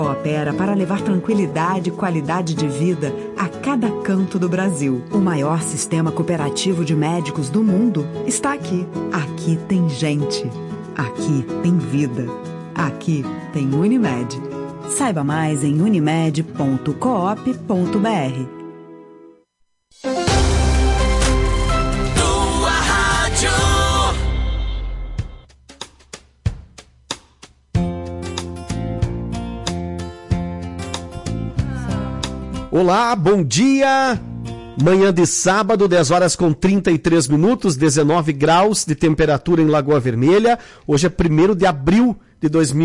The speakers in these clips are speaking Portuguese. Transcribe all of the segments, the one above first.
Opera para levar tranquilidade e qualidade de vida a cada canto do Brasil. O maior sistema cooperativo de médicos do mundo está aqui. Aqui tem gente. Aqui tem vida. Aqui tem Unimed. Saiba mais em unimed.coop.br. Olá, bom dia! Manhã de sábado, 10 horas com 33 minutos, 19 graus de temperatura em Lagoa Vermelha. Hoje é 1º de abril de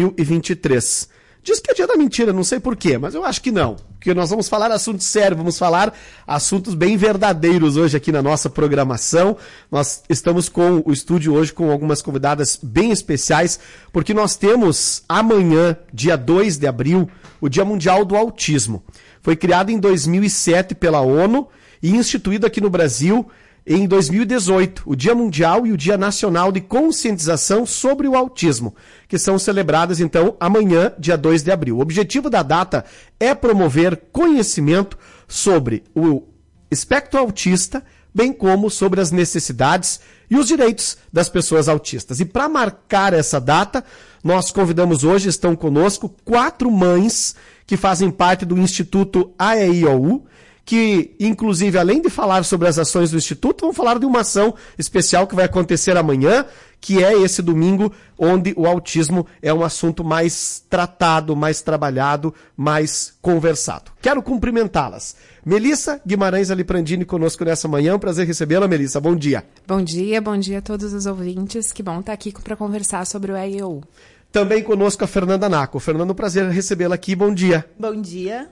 2023. Diz que é dia da mentira, não sei porquê, mas eu acho que não. Porque nós vamos falar assuntos sérios, vamos falar assuntos bem verdadeiros hoje aqui na nossa programação. Nós estamos com o estúdio hoje com algumas convidadas bem especiais, porque nós temos amanhã, dia 2 de abril, o Dia Mundial do Autismo. Foi criado em 2007 pela ONU e instituído aqui no Brasil em 2018, o Dia Mundial e o Dia Nacional de Conscientização sobre o Autismo, que são celebrados, então, amanhã, dia 2 de abril. O objetivo da data é promover conhecimento sobre o espectro autista, bem como sobre as necessidades e os direitos das pessoas autistas. E para marcar essa data, nós convidamos hoje, estão conosco, 4 mães que fazem parte do Instituto AEIOU, que, inclusive, além de falar sobre as ações do Instituto, vão falar de uma ação especial que vai acontecer amanhã, que é esse domingo, onde o autismo é um assunto mais tratado, mais trabalhado, mais conversado. Quero cumprimentá-las. Melissa Guimarães Aliprandini conosco nessa manhã, um prazer recebê-la, Melissa. Bom dia. Bom dia a todos os ouvintes. Que bom estar aqui para conversar sobre o AEIOU. Também conosco a Fernanda Naco. Fernanda, um prazer recebê-la aqui. Bom dia. Bom dia.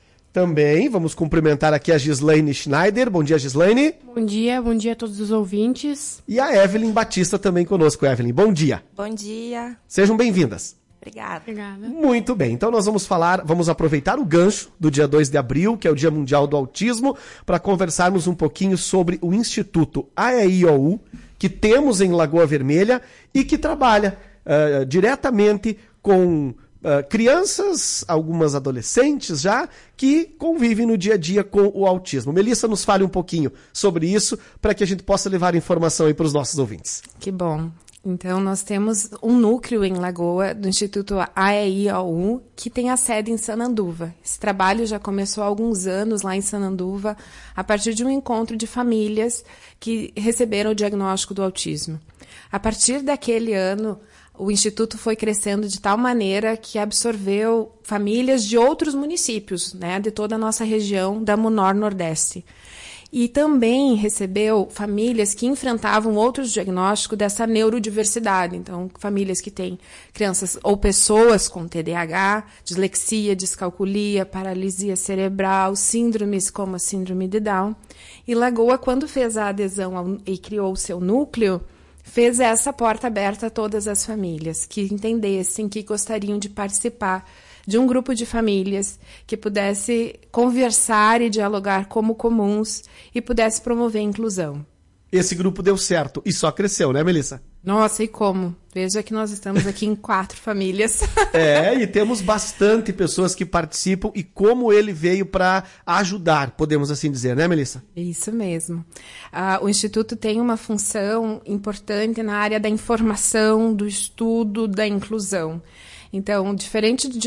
Também vamos cumprimentar aqui a Gislaine Schneider. Bom dia, Gislaine. Bom dia a todos os ouvintes. E a Evelyn Batista também conosco. Evelyn, bom dia. Bom dia. Sejam bem-vindas. Obrigada. Muito bem, então nós vamos aproveitar o gancho do dia 2 de abril, que é o Dia Mundial do Autismo, para conversarmos um pouquinho sobre o Instituto AEIOU, que temos em Lagoa Vermelha e que trabalha diretamente com crianças, algumas adolescentes já, que convivem no dia a dia com o autismo. Melissa, nos fale um pouquinho sobre isso, para que a gente possa levar informação aí para os nossos ouvintes. Que bom. Então, nós temos um núcleo em Lagoa do Instituto AEIOU, que tem a sede em Sananduva. Esse trabalho já começou há alguns anos lá em Sananduva, a partir de um encontro de famílias que receberam o diagnóstico do autismo. A partir daquele ano, o Instituto foi crescendo de tal maneira que absorveu famílias de outros municípios, né, de toda a nossa região da Nordeste. E também recebeu famílias que enfrentavam outros diagnósticos dessa neurodiversidade. Então, famílias que têm crianças ou pessoas com TDAH, dislexia, descalculia, paralisia cerebral, síndromes como a síndrome de Down. E Lagoa, quando fez a adesão e criou o seu núcleo, fez essa porta aberta a todas as famílias que entendessem que gostariam de participar de um grupo de famílias que pudesse conversar e dialogar como comuns e pudesse promover a inclusão. Esse grupo deu certo e só cresceu, né, Melissa? Nossa, e como? Veja que nós estamos aqui em 4 famílias. E temos bastante pessoas que participam e como ele veio para ajudar, podemos assim dizer, né, Melissa? Isso mesmo. O Instituto tem uma função importante na área da informação, do estudo, da inclusão. Então, diferente de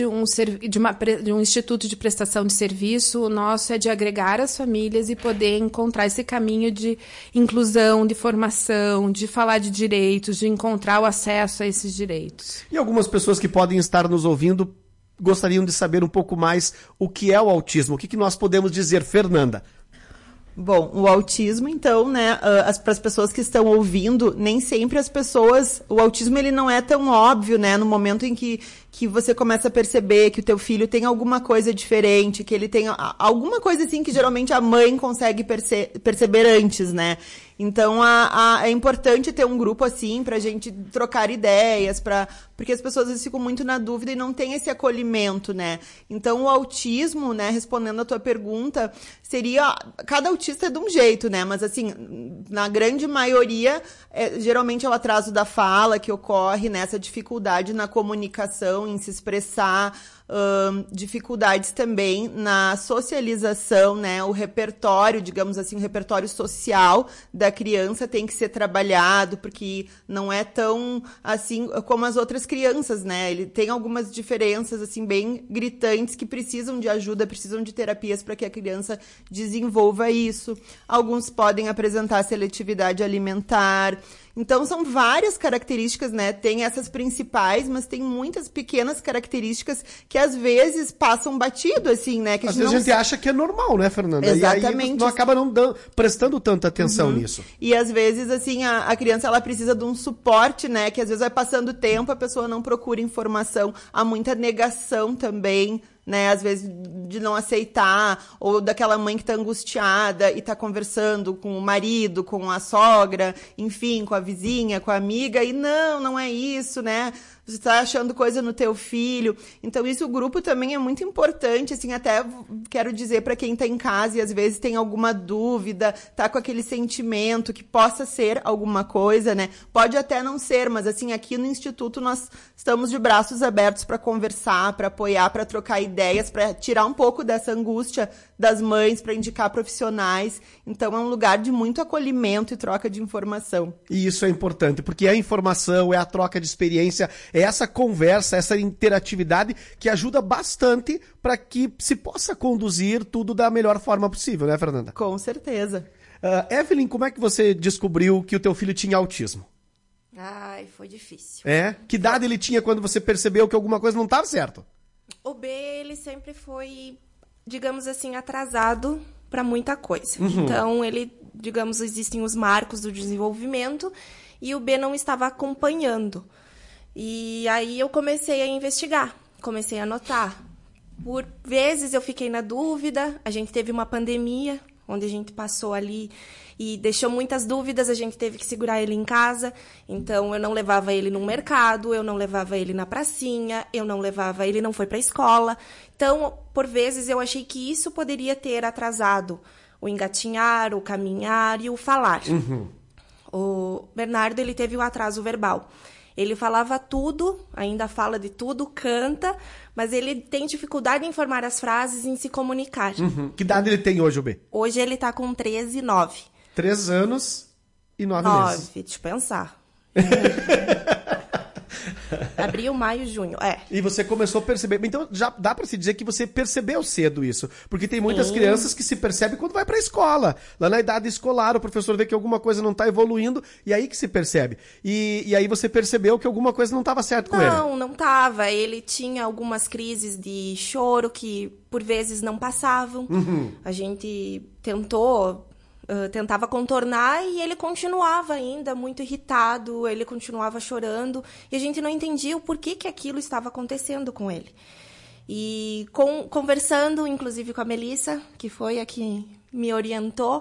um instituto de prestação de serviço, o nosso é de agregar as famílias e poder encontrar esse caminho de inclusão, de formação, de falar de direitos, de encontrar o acesso a esses direitos. E algumas pessoas que podem estar nos ouvindo gostariam de saber um pouco mais o que é o autismo. O que nós podemos dizer, Fernanda? Bom, o autismo, então, né, para as pessoas que estão ouvindo, nem sempre o autismo ele não é tão óbvio, né, no momento em que você começa a perceber que o teu filho tem alguma coisa diferente, que ele tem alguma coisa assim que geralmente a mãe consegue perceber antes, né. Então, é importante ter um grupo assim pra gente trocar ideias, porque as pessoas às vezes ficam muito na dúvida e não tem esse acolhimento, né. Então, o autismo, né, respondendo a tua pergunta, seria... Cada autista é de um jeito, né, mas assim, na grande maioria, geralmente é o atraso da fala que ocorre, né, essa dificuldade na comunicação, em se expressar, dificuldades também na socialização, né? O repertório, digamos assim, o repertório social da criança tem que ser trabalhado, porque não é tão assim como as outras crianças, né? Ele tem algumas diferenças assim bem gritantes que precisam de ajuda, precisam de terapias para que a criança desenvolva isso. Alguns podem apresentar seletividade alimentar. Então, são várias características, né? Tem essas principais, mas tem muitas pequenas características que, às vezes, passam batido, assim, né? Que às vezes a gente acha que é normal, né, Fernanda? Exatamente. E aí não acaba prestando tanta atenção nisso. E, às vezes, assim, a criança, ela precisa de um suporte, né? Que, às vezes, vai passando o tempo, a pessoa não procura informação. Há muita negação também, né, às vezes de não aceitar, ou daquela mãe que tá angustiada e tá conversando com o marido, com a sogra, enfim, com a vizinha, com a amiga, e não é isso, né? Você tá achando coisa no teu filho. Então, isso, o grupo também é muito importante, assim, até quero dizer para quem tá em casa e às vezes tem alguma dúvida, tá com aquele sentimento que possa ser alguma coisa, né? Pode até não ser, mas assim, aqui no Instituto nós estamos de braços abertos para conversar, para apoiar, para trocar ideias, para tirar um pouco dessa angústia das mães, para indicar profissionais. Então, é um lugar de muito acolhimento e troca de informação. E isso é importante, porque é a informação, é a troca de experiência, é essa conversa, essa interatividade que ajuda bastante para que se possa conduzir tudo da melhor forma possível, né, Fernanda? Com certeza. Evelyn, como é que você descobriu que o teu filho tinha autismo? Ai, foi difícil. Que idade ele tinha quando você percebeu que alguma coisa não estava certo? O B, ele sempre foi, digamos assim, atrasado para muita coisa. Então, ele, digamos, existem os marcos do desenvolvimento e o B não estava acompanhando. E aí eu comecei a investigar, comecei a anotar. Por vezes eu fiquei na dúvida, a gente teve uma pandemia, onde a gente passou ali e deixou muitas dúvidas, a gente teve que segurar ele em casa. Então, eu não levava ele no mercado, eu não levava ele na pracinha, eu não levava ele, não foi para a escola. Então, por vezes, eu achei que isso poderia ter atrasado o engatinhar, o caminhar e o falar. O Bernardo, ele teve o atraso verbal. Ele falava tudo, ainda fala de tudo, canta, mas ele tem dificuldade em formar as frases e em se comunicar. Que idade ele tem hoje, o B? Hoje ele tá com 13 e 9. 3 anos e 9 meses. 9, deixa eu pensar. Abril, maio, junho, E você começou a perceber. Então, já dá pra se dizer que você percebeu cedo isso. Porque tem muitas crianças que se percebem quando vai pra escola. Lá na idade escolar, o professor vê que alguma coisa não tá evoluindo, e aí que se percebe. E aí você percebeu que alguma coisa não tava certo com ele. Não tava. Ele tinha algumas crises de choro que, por vezes, não passavam. A gente tentava contornar e ele continuava ainda muito irritado, ele continuava chorando e a gente não entendia o porquê que aquilo estava acontecendo com ele. E conversando, inclusive, com a Melissa, que foi a que me orientou,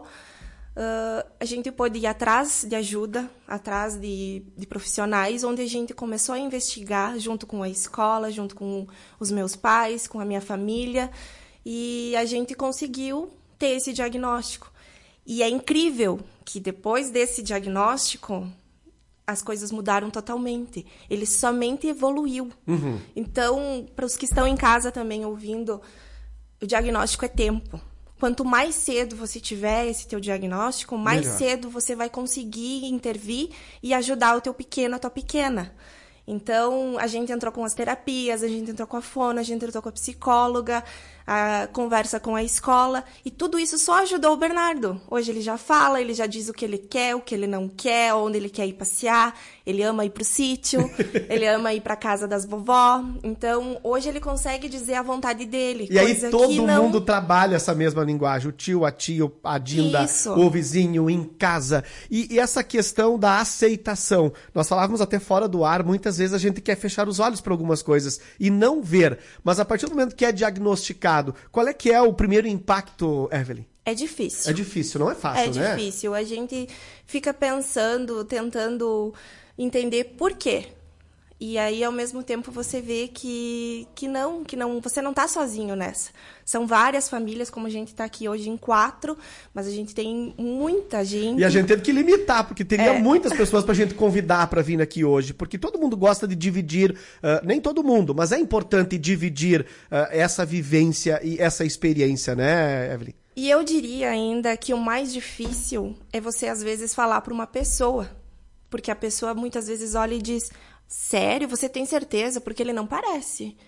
a gente pôde ir atrás de ajuda, atrás de profissionais, onde a gente começou a investigar junto com a escola, junto com os meus pais, com a minha família, e a gente conseguiu ter esse diagnóstico. E é incrível que depois desse diagnóstico, as coisas mudaram totalmente. Ele somente evoluiu. Então, para os que estão em casa também ouvindo, o diagnóstico é tempo. Quanto mais cedo você tiver esse teu diagnóstico, mais cedo você vai conseguir intervir e ajudar o teu pequeno, a tua pequena. Então, a gente entrou com as terapias, a gente entrou com a fono, a gente entrou com a psicóloga, a conversa com a escola, e tudo isso só ajudou o Bernardo. Hoje ele já fala, ele já diz o que ele quer, o que ele não quer, onde ele quer ir passear, ele ama ir pro sítio, ele ama ir pra casa das vovó. Então, hoje ele consegue dizer a vontade dele. E aí todo mundo trabalha essa mesma linguagem, o tio, a tia, a Dinda, o vizinho, em casa. E essa questão da aceitação, nós falávamos até fora do ar, muitas vezes a gente quer fechar os olhos para algumas coisas e não ver, mas a partir do momento que é diagnosticado, qual é que é o primeiro impacto, Evelyn? É difícil. É difícil, não é fácil, né? É difícil. A gente fica pensando, tentando entender por quê. E aí, ao mesmo tempo, você vê que não, você não está sozinho nessa. São várias famílias, como a gente está aqui hoje em 4, mas a gente tem muita gente. E a gente teve que limitar, porque teria muitas pessoas para a gente convidar para vir aqui hoje, porque todo mundo gosta de dividir, nem todo mundo, mas é importante dividir essa vivência e essa experiência, né, Evelyn? E eu diria ainda que o mais difícil é você, às vezes, falar para uma pessoa, porque a pessoa muitas vezes olha e diz... Sério? Você tem certeza? Porque ele não parece.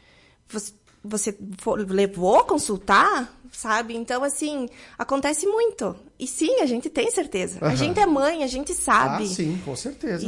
Você levou a consultar? Sabe? Então, assim, acontece muito. E sim, a gente tem certeza. A gente é mãe, a gente sabe. Ah, sim, com certeza.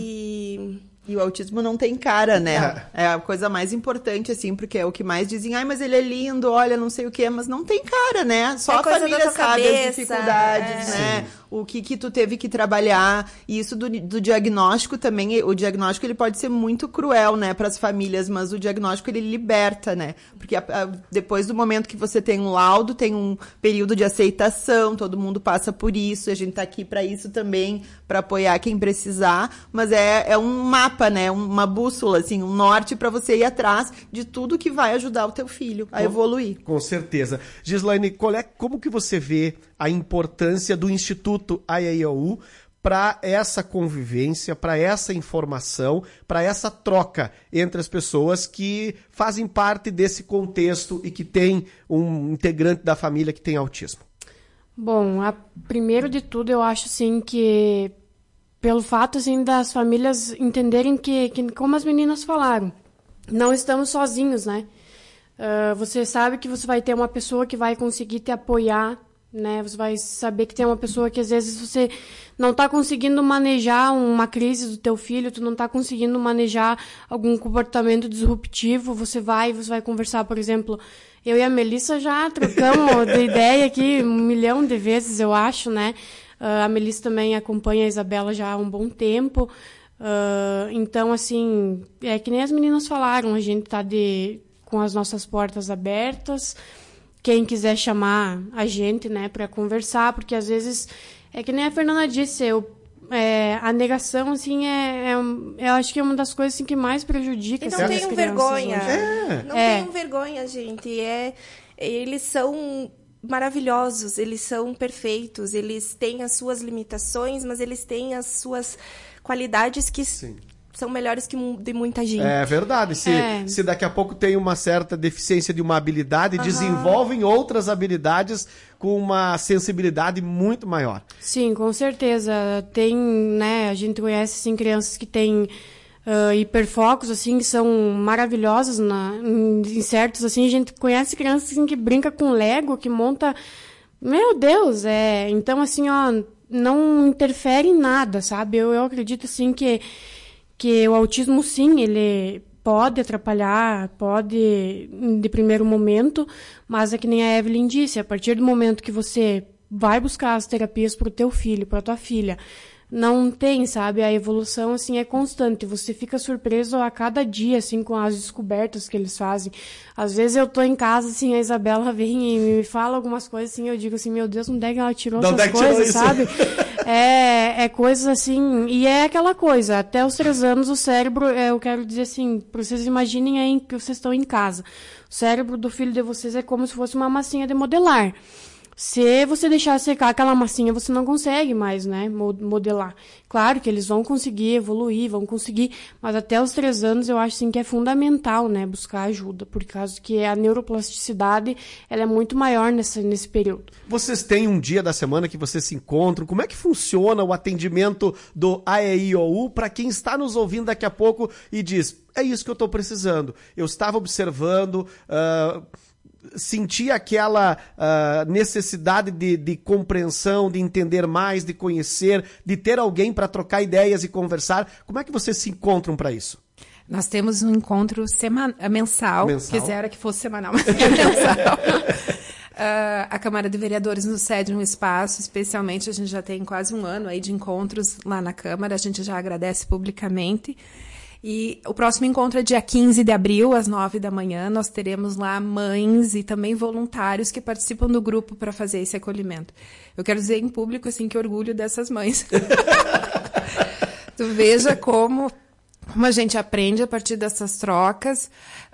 E o autismo não tem cara, né? É a coisa mais importante, assim, porque é o que mais dizem, mas ele é lindo, olha, não sei o quê, mas não tem cara, né? Só a família sabe as dificuldades, né? Sim. O que tu teve que trabalhar. E isso do diagnóstico também, o diagnóstico ele pode ser muito cruel, né, para as famílias, mas o diagnóstico ele liberta, né? Porque depois do momento que você tem um laudo, tem um período de aceitação, todo mundo passa por isso, a gente tá aqui para isso também, para apoiar quem precisar, mas é um mapa, né, uma bússola, assim, um norte para você ir atrás de tudo que vai ajudar o teu filho a evoluir. Com certeza. Gislaine, como que você vê a importância do Instituto AEIOU para essa convivência, para essa informação, para essa troca entre as pessoas que fazem parte desse contexto e que tem um integrante da família que tem autismo? Bom, primeiro de tudo, eu acho assim que pelo fato assim das famílias entenderem que como as meninas falaram, não estamos sozinhos, né? Você sabe que você vai ter uma pessoa que vai conseguir te apoiar, né? Você vai saber que tem uma pessoa que às vezes você não está conseguindo manejar uma crise do teu filho, tu não está conseguindo manejar algum comportamento disruptivo, você vai conversar, por exemplo, eu e a Melissa já trocamos de ideia aqui 1 milhão de vezes, eu acho, né? A Melissa também acompanha a Isabela já há um bom tempo, então, assim, é que nem as meninas falaram, a gente está com as nossas portas abertas. Quem quiser chamar a gente, né, para conversar, porque às vezes, é que nem a Fernanda disse, a negação, assim, eu acho que é uma das coisas assim, que mais prejudica as crianças. E não tenham vergonha. Não tenham vergonha, gente. Eles são maravilhosos, eles são perfeitos, eles têm as suas limitações, mas eles têm as suas qualidades que... Sim. São melhores que de muita gente. É verdade. Se daqui a pouco tem uma certa deficiência de uma habilidade, desenvolvem outras habilidades com uma sensibilidade muito maior. Sim, com certeza. Tem, né, a gente conhece assim, crianças que têm hiperfocos, assim, que são maravilhosas em certos, assim, a gente conhece crianças assim, que brinca com Lego, que monta... Meu Deus, então, assim, não interfere em nada, sabe? Eu acredito, assim, que o autismo, sim, ele pode atrapalhar, pode de primeiro momento, mas é que nem a Evelyn disse, a partir do momento que você vai buscar as terapias para o teu filho, para a tua filha, não tem, sabe, a evolução, assim, é constante, você fica surpreso a cada dia, assim, com as descobertas que eles fazem. Às vezes eu tô em casa, assim, a Isabela vem e me fala algumas coisas, assim, eu digo assim, meu Deus, onde é que ela tirou essas coisas, sabe? É coisas assim, e é aquela coisa, até os 3 anos o cérebro, eu quero dizer assim, pra vocês imaginem aí que vocês estão em casa, o cérebro do filho de vocês é como se fosse uma massinha de modelar. Se você deixar secar aquela massinha, você não consegue mais, né, modelar. Claro que eles vão conseguir evoluir, vão conseguir, mas até os 3 anos eu acho assim, que é fundamental, né, buscar ajuda, por causa que a neuroplasticidade ela é muito maior nesse período. Vocês têm um dia da semana que vocês se encontram? Como é que funciona o atendimento do AEIOU para quem está nos ouvindo daqui a pouco e diz, é isso que eu estou precisando, eu estava observando... sentir aquela necessidade de compreensão, de entender mais, de conhecer, de ter alguém para trocar ideias e conversar. Como é que vocês se encontram para isso? Nós temos um encontro mensal. Quisera que fosse semanal, mas é mensal. A Câmara de Vereadores nos cede um espaço, especialmente a gente já tem quase 1 ano aí de encontros lá na Câmara, a gente já agradece publicamente. E o próximo encontro é dia 15 de abril, às 9 da manhã. Nós teremos lá mães e também voluntários que participam do grupo para fazer esse acolhimento. Eu quero dizer em público, assim, que orgulho dessas mães. Tu veja como como a gente aprende a partir dessas trocas,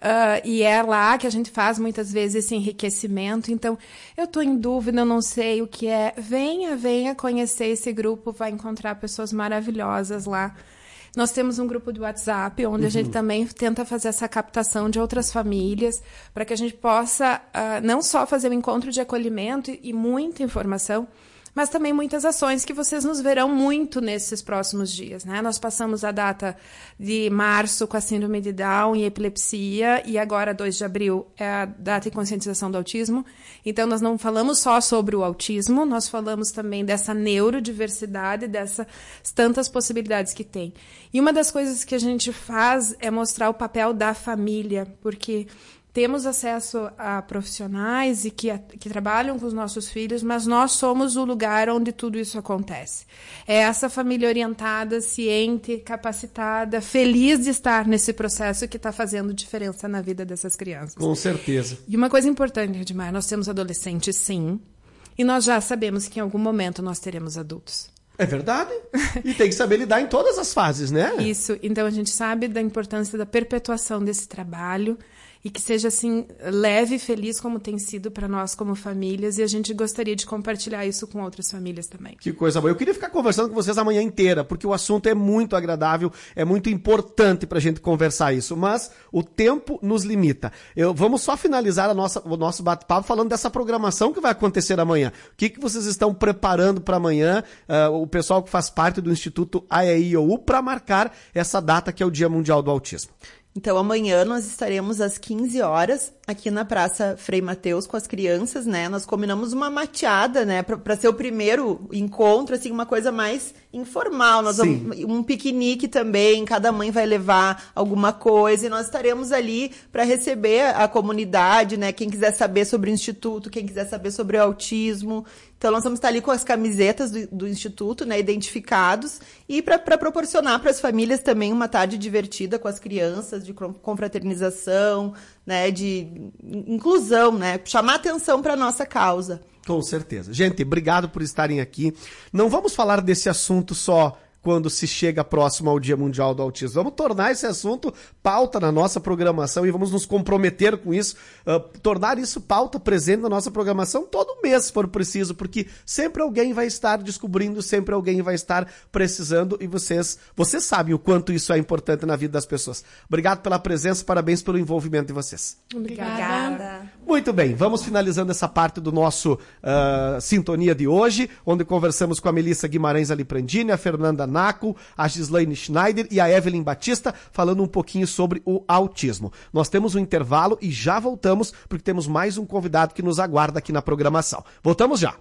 e é lá que a gente faz muitas vezes esse enriquecimento. Então, eu estou em dúvida, eu não sei o que é. Venha conhecer esse grupo, vai encontrar pessoas maravilhosas lá. Nós temos um grupo de WhatsApp, onde a gente também tenta fazer essa captação de outras famílias, para que a gente possa não só fazer um encontro de acolhimento e muita informação, mas também muitas ações que vocês nos verão muito nesses próximos dias, né? Nós passamos a data de março com a síndrome de Down e epilepsia, e agora 2 de abril é a data de conscientização do autismo. Então, nós não falamos só sobre o autismo, nós falamos também dessa neurodiversidade, dessas tantas possibilidades que tem. E uma das coisas que a gente faz é mostrar o papel da família, porque temos acesso a profissionais e que trabalham com os nossos filhos, mas nós somos o lugar onde tudo isso acontece. É essa família orientada, ciente, capacitada, feliz de estar nesse processo que está fazendo diferença na vida dessas crianças. Com certeza. E uma coisa importante, Edmar, nós temos adolescentes, sim, e nós já sabemos que em algum momento nós teremos adultos. É verdade. E tem que saber lidar em todas as fases, né? Isso. Então, a gente sabe da importância da perpetuação desse trabalho, e que seja assim leve e feliz como tem sido para nós como famílias, e a gente gostaria de compartilhar isso com outras famílias também. Que coisa boa. Eu queria ficar conversando com vocês a manhã inteira, porque o assunto é muito agradável, é muito importante para a gente conversar isso, mas o tempo nos limita. Vamos só finalizar o nosso bate-papo falando dessa programação que vai acontecer amanhã. O que vocês estão preparando para amanhã, o pessoal que faz parte do Instituto AEI-OU, para marcar essa data que é o Dia Mundial do Autismo? Então, amanhã nós estaremos às 15 horas aqui na Praça Frei Mateus com as crianças, né? Nós combinamos uma mateada, né? Para ser o primeiro encontro, assim, uma coisa mais informal. Nós vamos, um piquenique também, cada mãe vai levar alguma coisa e nós estaremos ali para receber a comunidade, né? Quem quiser saber sobre o Instituto, quem quiser saber sobre o autismo. Então, nós vamos estar ali com as camisetas do Instituto, né, identificados, e para proporcionar para as famílias também uma tarde divertida com as crianças, de confraternização, né, de inclusão, né, chamar atenção para a nossa causa. Com certeza. Gente, obrigado por estarem aqui. Não vamos falar desse assunto só quando se chega próximo ao Dia Mundial do Autismo. Vamos tornar esse assunto pauta na nossa programação e vamos nos comprometer com isso, tornar isso pauta presente na nossa programação todo mês, se for preciso, porque sempre alguém vai estar descobrindo, sempre alguém vai estar precisando, e vocês sabem o quanto isso é importante na vida das pessoas. Obrigado pela presença, parabéns pelo envolvimento de vocês. Obrigada. Muito bem, vamos finalizando essa parte do nosso Sintonia de hoje, onde conversamos com a Melissa Guimarães Aliprandini, a Fernanda Naco, a Gislaine Schneider e a Evelyn Batista, falando um pouquinho sobre o autismo. Nós temos um intervalo e já voltamos, porque temos mais um convidado que nos aguarda aqui na programação. Voltamos já.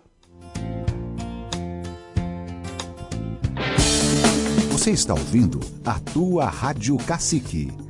Você está ouvindo a tua Rádio Cacique.